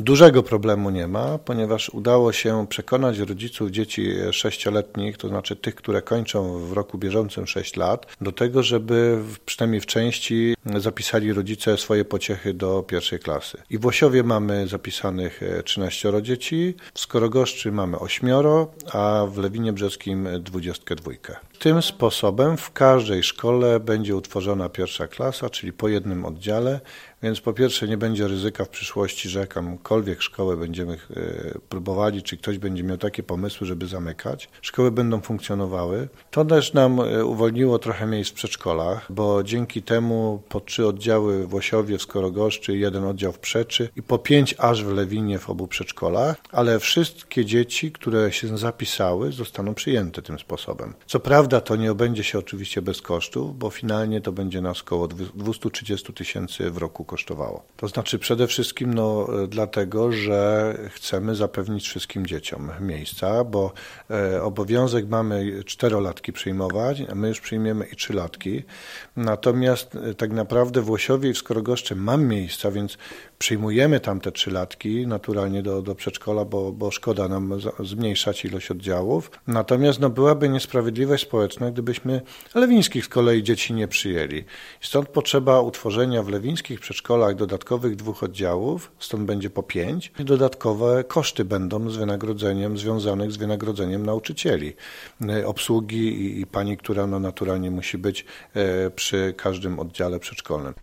Dużego problemu nie ma, ponieważ udało się przekonać rodziców dzieci 6-letnich, to znaczy tych, które kończą w roku bieżącym 6 lat, do tego, żeby przynajmniej w części zapisali rodzice swoje pociechy do pierwszej klasy. I w Łosiowie mamy zapisanych 13 dzieci, w Skorogoszczy mamy 8, a w Lewinie Brzeskim 22. Tym sposobem w każdej szkole będzie utworzona pierwsza klasa, czyli po jednym oddziale, więc po pierwsze nie będzie ryzyka w przyszłości, że jakąkolwiek szkołę będziemy próbowali, czy ktoś będzie miał takie pomysły, żeby zamykać. Szkoły będą funkcjonowały. To też nam uwolniło trochę miejsc w przedszkolach, bo dzięki temu po 3 oddziały w Łosiowie, w Skorogoszczy, 1 oddział w Przeczy i po 5 aż w Lewinie w obu przedszkolach, ale wszystkie dzieci, które się zapisały, zostaną przyjęte tym sposobem. Co prawda to nie obędzie się oczywiście bez kosztów, bo finalnie to będzie nas około 230 000 w roku kosztowało. To znaczy przede wszystkim dlatego, że chcemy zapewnić wszystkim dzieciom miejsca, bo obowiązek mamy 4-latki przyjmować, a my już przyjmiemy i 3-latki. Natomiast tak naprawdę w Łosiowie i w Skorogoszczy mam miejsca, więc przyjmujemy tam te 3-latki naturalnie do przedszkola, bo szkoda nam zmniejszać ilość oddziałów. Natomiast byłaby niesprawiedliwość społeczna, gdybyśmy lewińskich z kolei dzieci nie przyjęli. Stąd potrzeba utworzenia w lewińskich przedszkolach dodatkowych 2 oddziałów, stąd będzie po 5. Dodatkowe koszty będą związanych z wynagrodzeniem nauczycieli, obsługi i pani, która naturalnie musi być przy każdym oddziale przedszkolnym.